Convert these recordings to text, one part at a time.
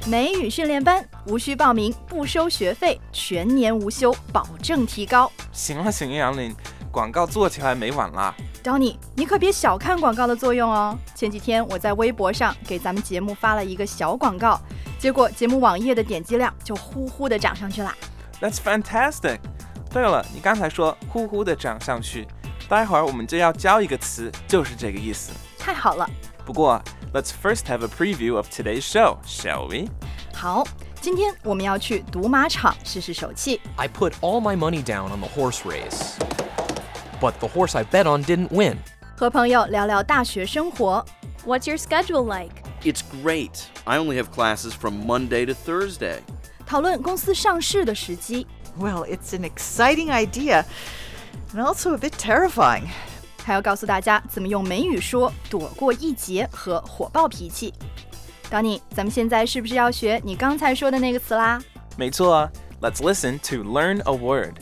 美语训练班无需报名，不收学费，全年无休，保证提高。 行了，杨林，广告做起来没晚啦。 Donnie， 你可别小看广告的作用哦。前几天我在微博上给咱们节目发了一个小广告，结果节目网页的点击量就呼呼的涨上去了。 That's fantastic。对了，你刚才说呼呼的涨上去，待会儿我们就要教一个词，就是这个意思。 太好了。 不过 let's first have a preview of today's show, shall we? 好，今天我们要去赌马场试试手气。 I put all my money down on the horse race, but the horse I bet on didn't win. 和朋友聊聊大学生活。 What's your schedule like? It's great. I only have classes from Monday to Thursday. 讨论公司上市的时机。 Well, it's an exciting idea, and also a bit terrifying. 还要告诉大家怎么用美语说躲过一劫和火爆脾气。Donnie， 咱们现在是不是要学你刚才说的那个词啦？ 没错啊 ，Let's listen to learn a word.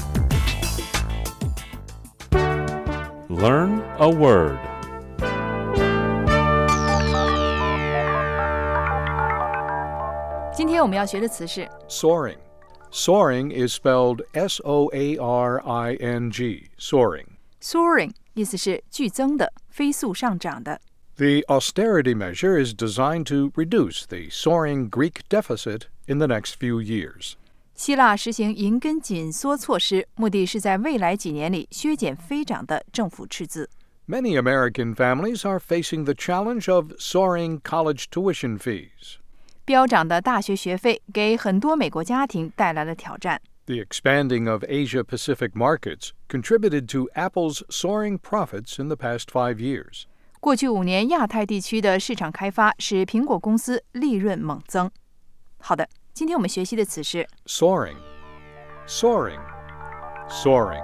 Learn a word. 今天我们要学的词是 Soaring. Soaring is spelled S-O-A-R-I-N-G, soaring. Soaring 意思是剧增的、飞速上涨的。 The austerity measure is designed to reduce the soaring Greek deficit in the next few years. 希腊实行银根紧缩措施，目的是在未来几年里削减飞涨的政府赤字。 Many American families are facing the challenge of soaring college tuition fees. 飙涨的大学学费给很多美国家庭带来了挑战。 The expanding of Asia-Pacific markets contributed to Apple's soaring profits in the past 5 years. 过去5年，亚太地区的市场开发使苹果公司利润猛增。好的，今天我们学习的词是 Soaring, soaring, soaring.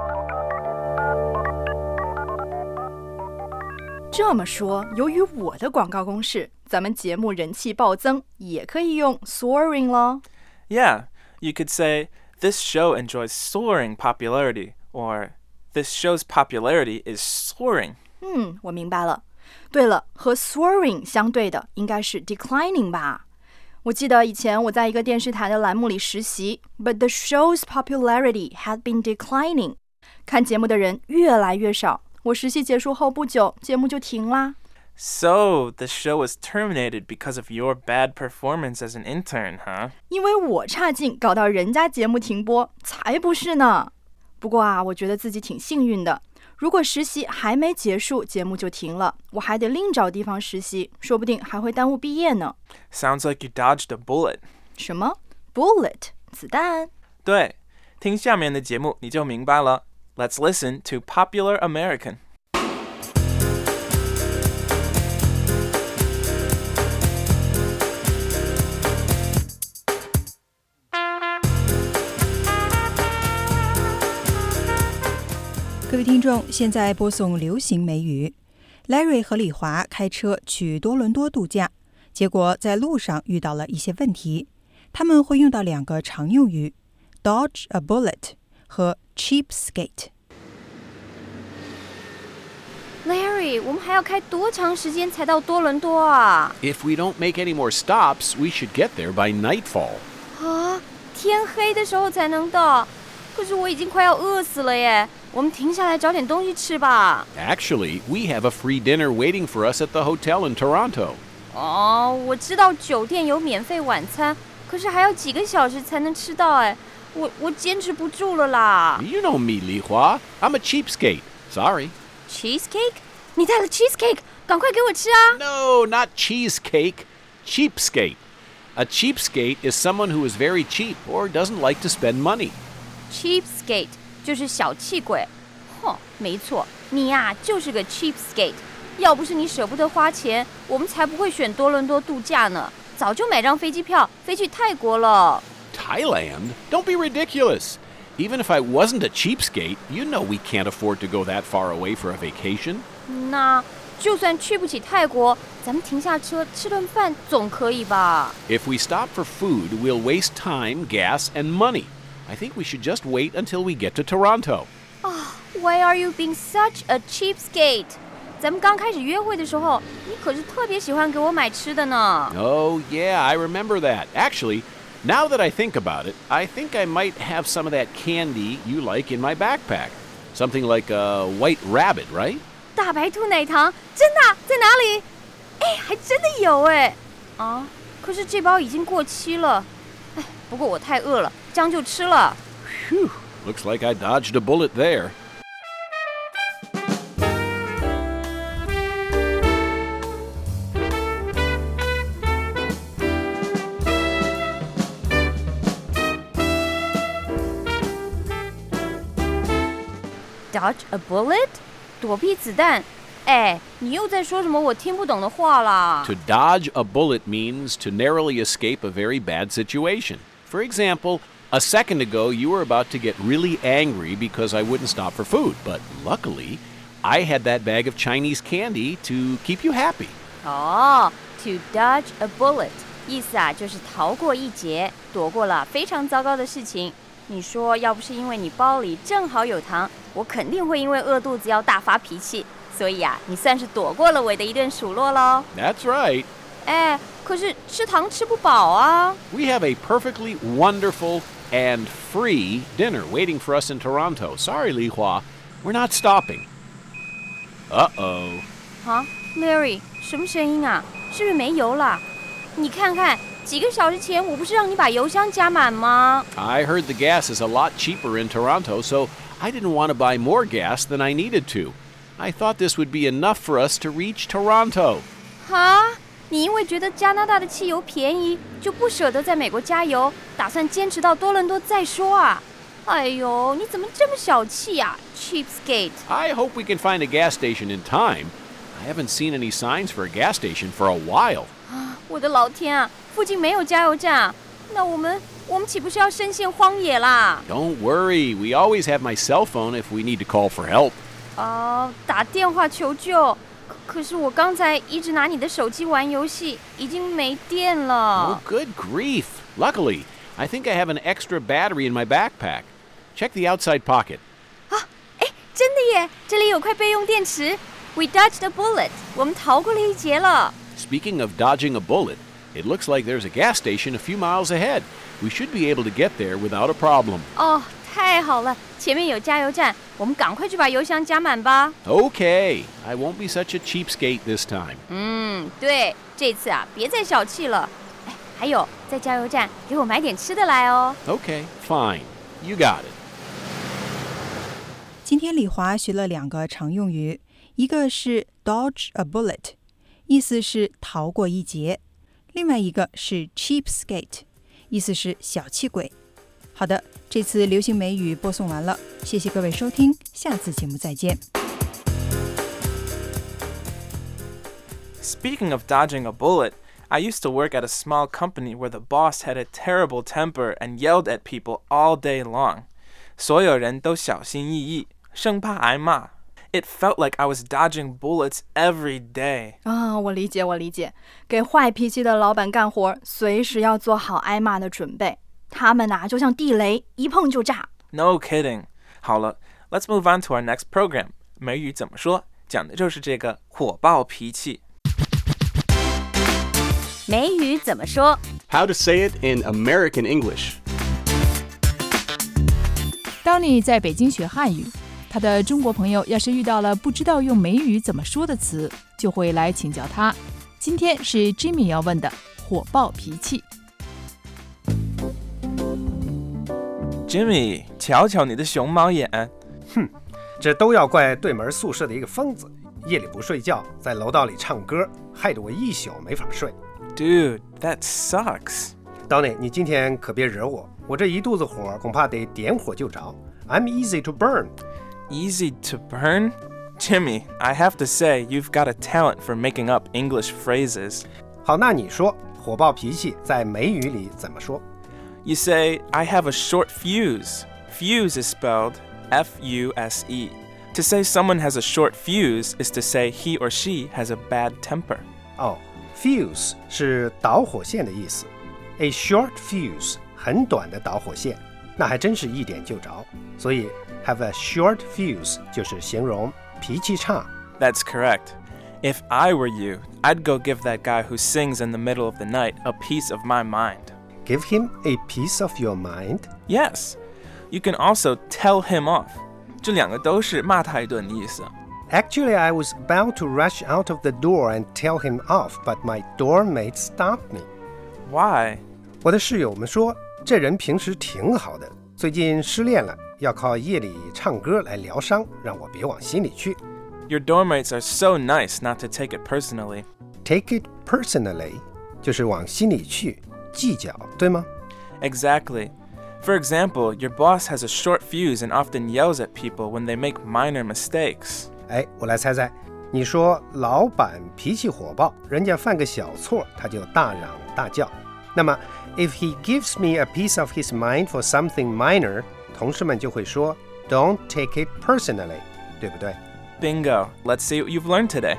这么说，由于我的广告公式，咱们节目人气暴增，也可以用 soaring 咯。 Yeah, you could say, this show enjoys soaring popularity, or this show's popularity is soaring. 我明白了。对了，和 soaring 相对的应该是 declining 吧？我记得以前我在一个电视台的栏目里实习 ，but the show's popularity had been declining. 看节目的人越来越少。我实习结束后不久，节目就停啦。 So, the show was terminated because of your bad performance as an intern, huh? 因为我差劲，搞到人家节目停播，才不是呢。不过啊，我觉得自己挺幸运的。如果实习还没结束，节目就停了，我还得另找地方实习，说不定还会耽误毕业呢。 Sounds like you dodged a bullet. 什么 bullet 子弹？ 对，听下面的节目你就明白了。Let's listen to Popular American. 各位听众，现在播送流行美语。Larry 和李华开车去多伦多度假，结果在路上遇到了一些问题。他们会用到2个常用语 ：dodge a bullet 和 cheapskate。 Larry， 我们还要开多长时间才到多伦多啊？ If we don't make any more stops, we should get there by nightfall. 啊，天黑的时候才能到。可是我已经快要饿死了耶。我们停下来找点东西吃吧。 Actually, we have a free dinner waiting for us at the hotel in Toronto. 哦，我知道酒店有免费晚餐，可是还要几个小时才能吃到哎，我坚持不住了啦。 You know me, Li Hua. I'm a cheapskate. Sorry. Cheesecake？ 你带了 cheesecake， 赶快给我吃啊 No, not cheesecake. Cheapskate. A cheapskate is someone who is very cheap or doesn't like to spend money. Cheapskate 就是小气鬼。没错，你呀就是个 cheapskate。要不是你舍不得花钱，我们才不会选多伦多度假呢，早就买张飞机票飞去泰国了。 Thailand? Don't be ridiculous. Even if I wasn't a cheapskate, you know we can't afford to go that far away for a vacation. 那就算去不起泰国，咱们停下车吃顿饭总可以吧？ If we stop for food, we'll waste time, gas, and money. I think we should just wait until we get to Toronto. Why are you being such a cheapskate? 咱们刚开始约会的时候，你可是特别喜欢给我买吃的呢。 Oh, yeah, I remember that. Actually, now that I think about it, I think I might have some of that candy you like in my backpack. Something like a white rabbit, right? 大白兔奶糖，真的？在哪里？哎，还真的有哎。啊，可是这包已经过期了。哎，不过我太饿了，这样就吃了。 Phew, looks like I dodged a bullet there. Dodge a bullet？ 躲避子弹？哎，你又在说什么我听不懂的话啦 To dodge a bullet means to narrowly escape a very bad situation. For example, a second ago you were about to get really angry because I wouldn't stop for food, but luckily, I had that bag of Chinese candy to keep you happy. 哦 To dodge a bullet 意思啊就是逃过一劫，躲过了非常糟糕的事情。你说要不是因为你包里正好有糖，我肯定会因为饿肚子要大发脾气。所以啊，你算是躲过了我的一顿数落咯。 That's right. 哎，可是吃糖吃不饱啊。 We have a perfectly wonderful and free dinner waiting for us in Toronto. Sorry, Li Hua, we're not stopping. Uh-oh. 啊 Larry 什么声音啊？是不是没油了？你看看，几个小时前我不是让你把油箱加满吗？ I heard the gas is a lot cheaper in Toronto, so I didn't want to buy more gas than I needed to. I thought this would be enough for us to reach Toronto. 哈？你因为觉得加拿大的汽油便宜，就不舍得在美国加油，打算坚持到多伦多再说啊？哎呦，你怎么这么小气呀 ，Cheapskate！ I hope we can find a gas station in time. I haven't seen any signs for a gas station for a while. 我的老天啊，附近没有加油站啊，那我们岂不是要深陷荒野啦？ Don't worry, we always have my cell phone if we need to call for help. 打电话求救。可是我刚才一直拿你的手机玩游戏，已经没电了。 Oh, good grief. Luckily, I think I have an extra battery in my backpack. Check the outside pocket. 真的耶，这里有块备用电池。We dodged a bullet. 我们逃过了一劫了。 Speaking of dodging a bullet, it looks like there's a gas station a few miles ahead. We should be able to get there without a problem. 哦，太好了，前面有加油站，我们赶快去把油箱加满吧。 Okay, I won't be such a cheapskate this time. 对，这次啊，别再小气了。哎，还有，在加油站给我买点吃的来哦。 Okay, fine. You got it. 今天李华学了2个常用语，一个是 dodge a bullet， 意思是逃过一劫；另外一个是 cheapskate， 意思是小气鬼。好的，这次流行美语播送完了，谢谢各位收听，下次节目再见。 Speaking of dodging a bullet, I used to work at a small company where the boss had a terrible temper and yelled at people all day long. 所有人都小心翼翼，生怕挨骂。It felt like I was dodging bullets every day. 我理解。给坏脾气的老板干活，随时要做好挨骂的准备。他们就像地雷，一碰就炸。 No kidding. 好了 ，Let's move on to our next program. 美语怎么说？讲的就是这个火爆脾气。 美语怎么说 How to say it in American English. 当你在北京学汉语，他的中国朋友要是遇到了不知道用美语怎么说的词，就会来请教他。今天是 Jimmy 要问的火爆脾气。 Jimmy， 瞧瞧你的熊猫眼。 这都要怪对门宿舍的一个疯子，夜里不睡觉，在楼道里唱歌，害得我一宿没法睡。 Dude, that sucks. Donny， 你今天可别惹我，我这一肚子火，恐怕得点火就着。I'm easy to burn. Easy to burn? Jimmy, I have to say you've got a talent for making up English phrases. 好，那你说火爆脾气在美语里怎么说？ You say, I have a short fuse. Fuse is spelled F-U-S-E. To say someone has a short fuse is to say he or she has a bad temper. Fuse 是导火线的意思。A short fuse 很短的导火线，那还真是一点就着。所以 have a short fuse 就是形容脾气差、 That's correct. If I were you, I'd go give that guy who sings in the middle of the night a piece of my mind. Give him a piece of your mind? Yes. You can also tell him off. 这两个都是骂他一顿的意思。 Actually, I was about to rush out of the door and tell him off, but my doormate stopped me. Why? 我的室友们说，这人平时挺好的，最近失恋了，要靠夜里唱歌来疗伤，让我别往心里去。 Your dormmates are so nice not to take it personally. Take it personally 就是往心里去，计较，对吗？ Exactly. For example, your boss has a short fuse and often yells at people when they make minor mistakes. 哎，我来猜猜，你说老板脾气火爆，人家犯个小错他就大嚷大叫。那么 if he gives me a piece of his mind for something minor, 同事们就会说 don't take it personally, 对不对？ Bingo. Let's see what you've learned today.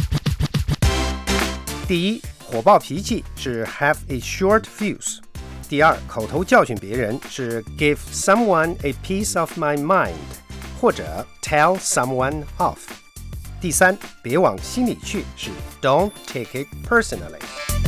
第一，火爆脾气是 have a short fuse。第二，口头教训别人是 give someone a piece of my mind， 或者 tell someone off。第三，别往心里去是 don't take it personally。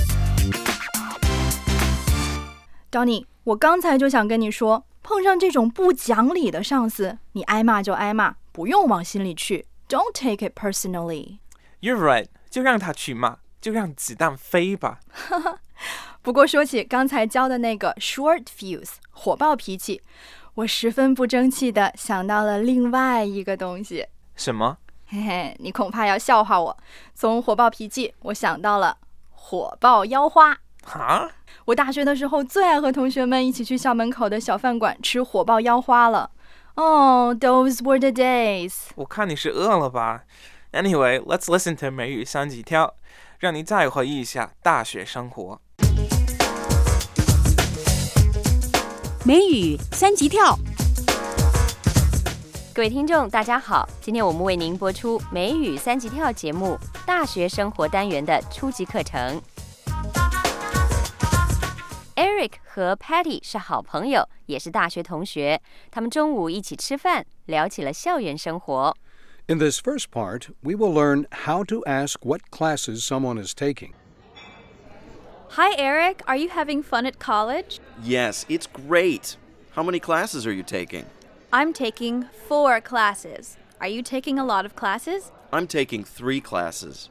Donnie， 我刚才就想跟你说，碰上这种不讲理的上司，你挨骂就挨骂，不用往心里去。Don't take it personally. You're right. 就让他去骂，就让子弹飞吧。 不过说起刚才教的那个 short fuse 火爆脾气，我十分不争气的想到了另外一个东西。 什么？ 嘿嘿，你恐怕要笑话我。从火爆脾气，我想到了火爆腰花。 哈？ 我大学的时候最爱和同学们一起去校门口的小饭馆吃火爆腰花了。Oh, those were the days. 我看你是饿了吧？ Anyway, let's listen to 美语三级跳，让你再回忆一下大学生活。 美语三级跳。 各位听众大家好，今天我们为您播出美语三级跳节目大学生活单元的初级课程。Eric 和 Patty 是好朋友，也是大学同学。他们中午一起吃饭，聊起了校园生活。 In this first part, we will learn how to ask what classes someone is taking. Hi, Eric. Are you having fun at college? Yes, it's great. How many classes are you taking? I'm taking 4 classes. Are you taking a lot of classes? I'm taking 3 classes.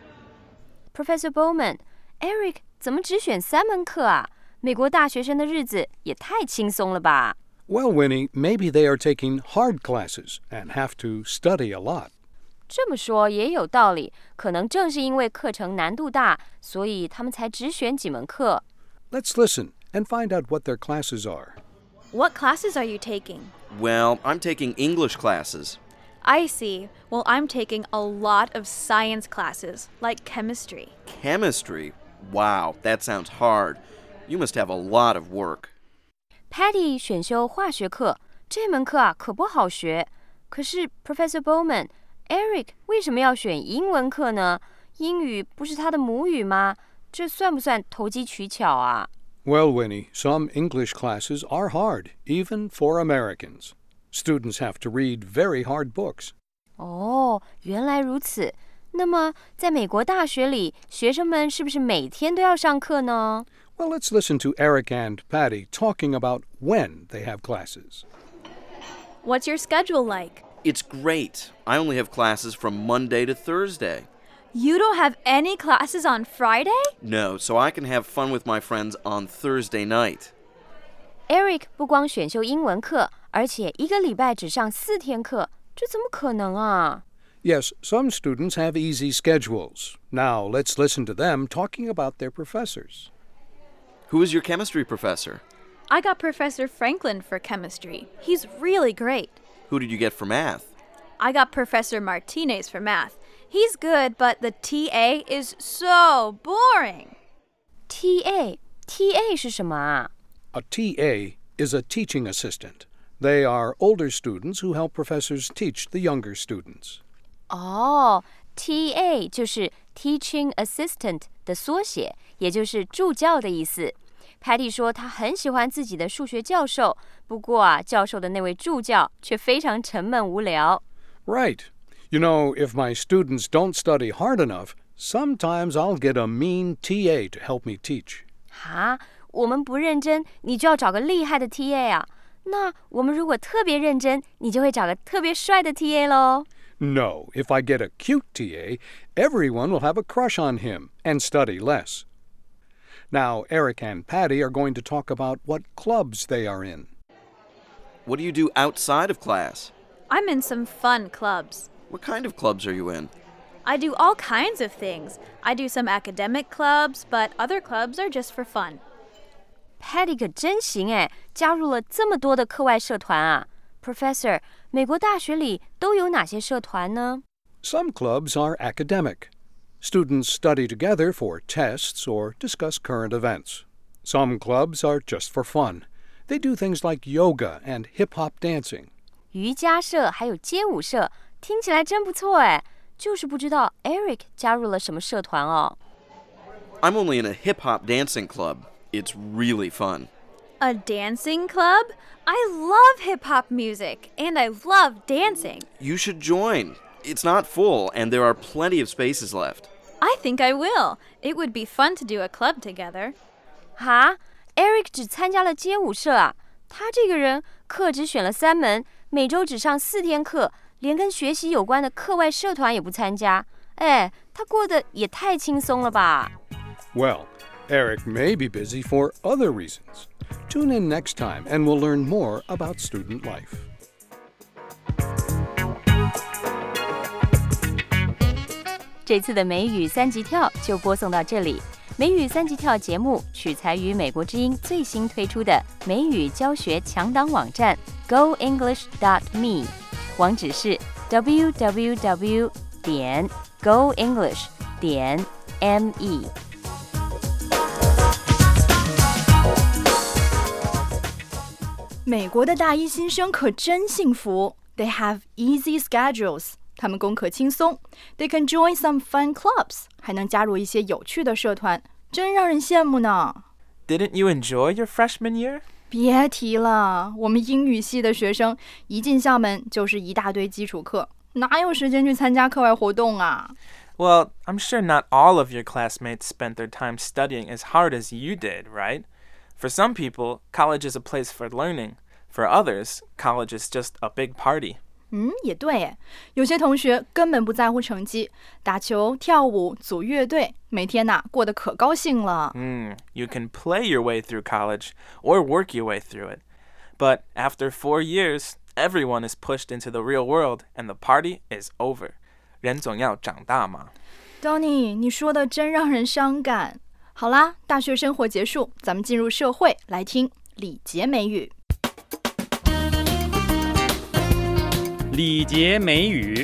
Professor Bowman, Eric 怎么只选3门课啊？美国大学生的日子也太轻松了吧？ Well, Winnie, maybe they are taking hard classes and have to study a lot. 这么说也有道理，可能正是因为课程难度大，所以他们才只选几门课。 Let's listen and find out what their classes are. What classes are you taking? Well, I'm taking English classes. I see. Well, I'm taking a lot of science classes, like chemistry. Chemistry? Wow, that sounds hard. You must have a lot of work. Patty 选修化学课，这门课啊可不好学。可是 Professor Bowman，Eric 为什么要选英文课呢？英语不是他的母语吗？这算不算投机取巧啊？ Well, Winnie, some English classes are hard, even for Americans. Students have to read very hard books. 哦，原来如此。那么，在美国大学里，学生们是不是每天都要上课呢？ Well, let's listen to Eric and Patty talking about when they have classes. What's your schedule like? It's great. I only have classes from Monday to Thursday. You don't have any classes on Friday? No, so I can have fun with my friends on Thursday night. Eric 不光选修英文课，而且一个礼拜只上4天课，这怎么可能啊？ Yes, some students have easy schedules. Now, let's listen to them talking about their professors. Who is your chemistry professor? I got Professor Franklin for chemistry. He's really great. Who did you get for math? I got Professor Martinez for math. He's good, but the TA is so boring. TA 是什么啊？ A TA is a teaching assistant. They are older students who help professors teach the younger students. 哦， TA 就是 Teaching Assistant 的缩写，也就是助教的意思。Patty 说她很喜欢自己的数学教授，不过啊，教授的那位助教却非常沉闷无聊。 Right. You know, if my students don't study hard enough, sometimes I'll get a mean TA to help me teach. 哈，我们不认真，你就要找个厉害的 TA 啊。那我们如果特别认真，你就会找个特别帅的 TA 咯。 No, if I get a cute TA, everyone will have a crush on him and study less. Now, Eric and Patty are going to talk about what clubs they are in. What do you do outside of class? I'm in some fun clubs. What kind of clubs are you in? I do all kinds of things. I do some academic clubs, but other clubs are just for fun. Patty 可真行哎，加入了这么多的课外社团啊。Professor， 美国大学里都有哪些社团呢？ Some clubs are academic. Students study together for tests or discuss current events. Some clubs are just for fun. They do things like yoga and hip-hop dancing. 瑜伽社还有街舞社，听起来真不错哎。就是不知道 Eric 加入了什么社团哦。 I'm only in a hip-hop dancing club. It's really fun. A dancing club? I love hip-hop music, and I love dancing. You should join. It's not full, and there are plenty of spaces left. I think I will. It would be fun to do a club together. 哈 ，Eric 只参加了街舞社啊。他这个人课只选了3门，每周只上4天课，连跟学习有关的课外社团也不参加。哎，他过得也太轻松了吧。 Well, Eric may be busy for other reasons. Tune in next time and we'll learn more about student life. 这次的美语3级跳就播送到这里。美语3级跳节目取材于美国之音最新推出的美语教学强档网站 GoEnglish.me， 网址是 www.goenglish.me。 美国的大一新生可真幸福 ，They have easy schedules。他们功课轻松 ，They can join some fun clubs， 还能加入一些有趣的社团，真让人羡慕呢。 Didn't you enjoy your freshman year? 别提了，我们英语系的学生一进校门就是一大堆基础课，哪有时间去参加课外活动啊？ Well, I'm sure not all of your classmates spent their time studying as hard as you did, right? For some people, college is a place for learning. For others, college is just a big party. 也对耶，有些同学根本不在乎成绩，打球、跳舞、组乐队，每天过得可高兴了。 You can play your way through college or work your way through it. But after 4 years, everyone is pushed into the real world and the party is over. 人总要长大嘛。 Donnie， 你说的真让人伤感。好啦，大学生活结束，咱们进入社会，来听礼节美语。 礼节美语。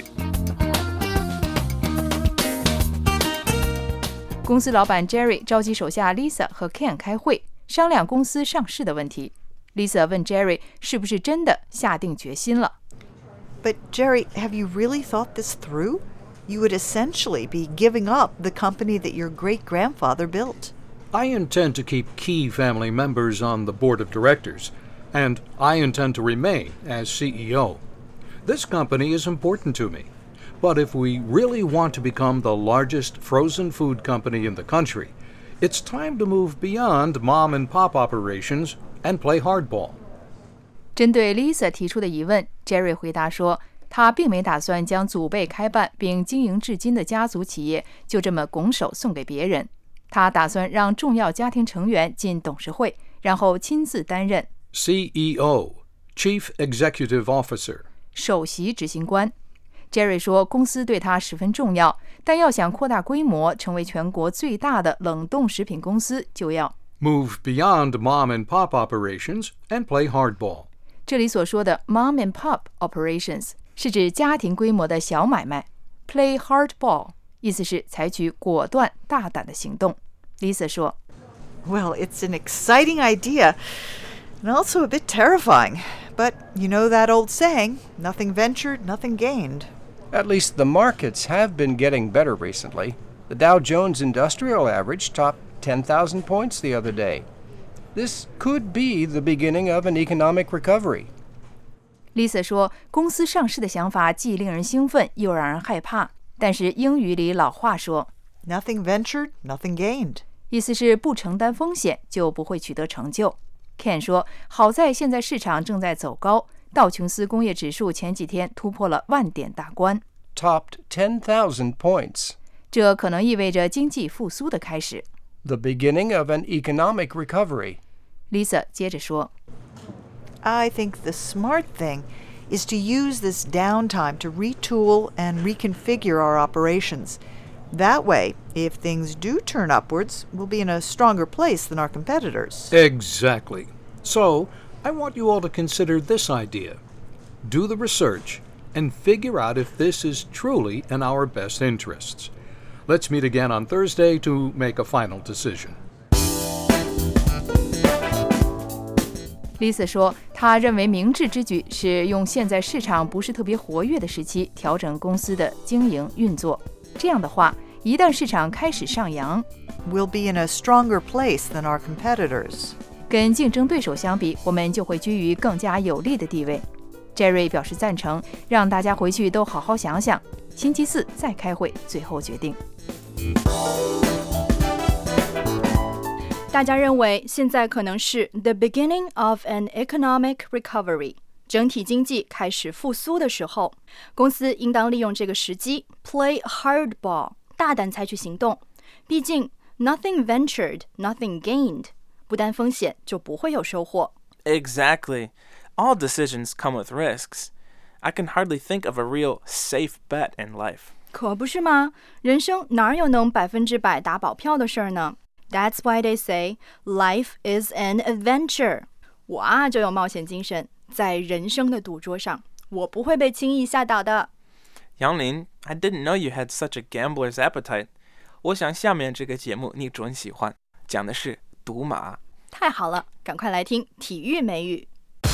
公司老板 Jerry 召集手下 Lisa 和 Ken 开会，商量公司上市的问题。Lisa 问 Jerry 是不是真的下定决心了。 But Jerry, have you really thought this through? You would essentially be giving up the company that your great-grandfather built. I intend to keep key family members on the board of directors, and I intend to remain as CEO. This company is important to me, but if we really want to become the largest frozen food company in the country, it's time to move beyond mom-and-pop operations and play hardball. 针对 Lisa 提出的疑问 ，Jerry 回答说，他并没打算将祖辈开办并经营至今的家族企业就这么拱手送给别人。他打算让重要家庭成员进董事会，然后亲自担任 CEO, Chief Executive Officer。 首席执行官。Jerry 说，公司对他十分重要，但要想扩大规模，成为全国最大的冷冻食品公司，就要 move beyond mom-and-pop operations and play hardball。 这里所说的 mom and pop operations 是指家庭规模的小买卖 ，play hardball 意思是采取果断大胆的行动。Lisa 说 Well, it's an exciting idea, and also a bit terrifying. But you know that old saying, nothing ventured, nothing gained. At least the markets have been getting better recently. The Dow Jones Industrial Average topped 10,000 points the other day. This could be the beginning of an economic recovery. Lisa 说，公司上市的想法既令人兴奋，又让人害怕。但是英语里老话说 Nothing ventured, nothing gained. 意思是不承担风险就不会取得成就。Ken 说，好在现在市场正在走高，道琼斯工业指数前几天突破了10000点大关， Topped 10,000 points. 这可能意味着经济复苏的开始。 The beginning of an economic recovery. Lisa 接着说 I think the smart thing is to use this downtime to retool and reconfigure our operations. That way, if things do turn upwards, we'll be in a stronger place than our competitors. Exactly. So, I want you all to consider this idea. Do the research and figure out if this is truly in our best interests. Let's meet again on Thursday to make a final decision. Lisa 说，她认为明智之举是用现在市场不是特别活跃的时期调整公司的经营运作。这样的话，一旦市场开始上扬 We'll be in a stronger place than our competitors. 跟竞争对手相比，我们就会居于更加有利的地位。Jerry 表示赞成，让大家回去都好好想想，星期四再开会，最后决定。 大家认为现在可能是 the beginning of an economic recovery， 整体经济开始复苏的时候，公司应当利用这个时机 play hardball， 大胆采取行动。毕竟 nothing ventured, nothing gained， 不担风险就不会有收获。 Exactly. All decisions come with risks. I can hardly think of a real safe bet in life. 可不是吗？人生哪有能100%打保票的事儿呢？ That's why they say life is an adventure. 我就有冒险精神，在人生的赌桌上，我不会被轻易吓倒的。 杨林 I didn't know you had such a gambler's appetite. 我想下面这个节目你准喜欢，讲的是赌马。 太好了，赶快来听体育美语。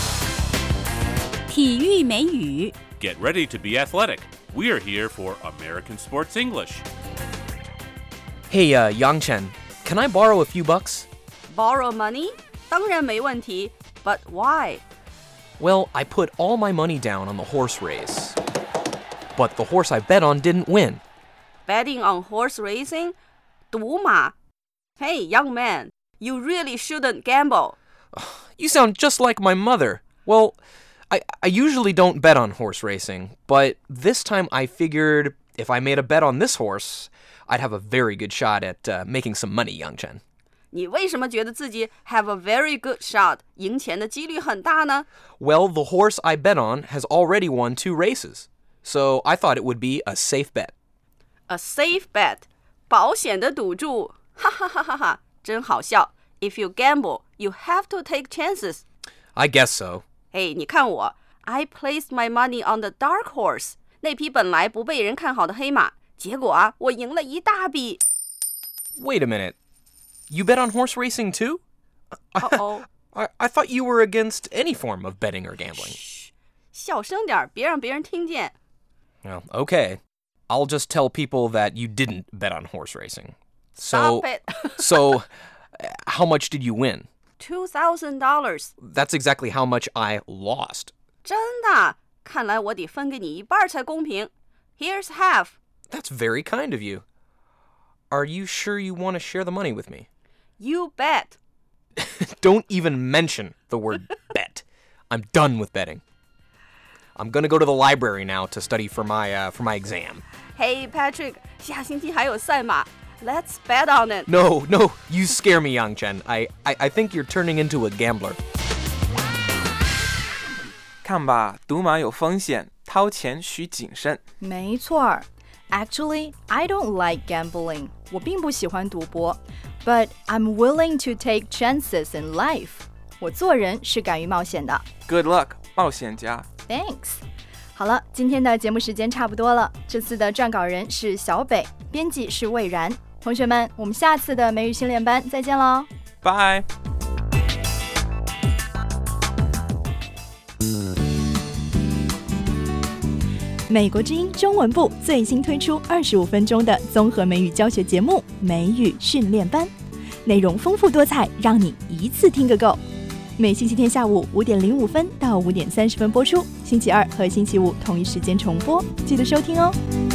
体育美语 Get ready to be athletic. We are here for American Sports English. Hey, Yang Chen, can I borrow a few bucks? Borrow money? 当然没问题 But why? Well, I put all my money down on the horse race. But the horse I bet on didn't win. Betting on horse racing? 赌马 Hey, young man, you really shouldn't gamble. You sound just like my mother. Well, I usually don't bet on horse racing, but this time I figured if I made a bet on this horse, I'd have a very good shot at making some money, Yang Chen. 你为什么觉得自己 have a very good shot 赢钱的几率很大呢？ Well, the horse I bet on has already won 2 races, so I thought it would be a safe bet. A safe bet 保险的赌注哈哈哈哈哈真好笑 If you gamble, you have to take chances. I guess so. 嘿，你看我 I placed my money on the dark horse 那匹本来不被人看好的黑马结果我赢了一大笔 Wait a minute. You bet on horse racing too? Uh-oh. I thought you were against any form of betting or gambling. 小声点别让别人听见 Well, okay. I'll just tell people that you didn't bet on horse racing. Stop it. So, how much did you win? $2,000 That's exactly how much I lost. 真的看来我得分给你一半才公平 Here's half. That's very kind of you. Are you sure you want to share the money with me? You bet. Don't even mention the word bet. I'm done with betting. I'm going to go to the library now to study for my exam. Hey, Patrick, 下星期还有赛马 Let's bet on it. No, you scare me, Yang Chen. I think you're turning into a gambler. 看吧，赌马有风险，掏钱需谨慎。 没错 Actually, I don't like gambling. 我并不喜欢赌博 But I'm willing to take chances in life. 我做人是敢于冒险的 Good luck, 冒险家。 Thanks. 好了，今天的节目时间差不多了。这次的撰稿人是小北，编辑是魏然。同学们，我们下次的美语训练班再见喽。 Bye. 美国之音中文部最新推出25分钟的综合美语教学节目《美语训练班》，内容丰富多彩，让你一次听个够。 每星期天下午5点05分到5点30分播出，星期二和星期五同一时间重播，记得收听哦。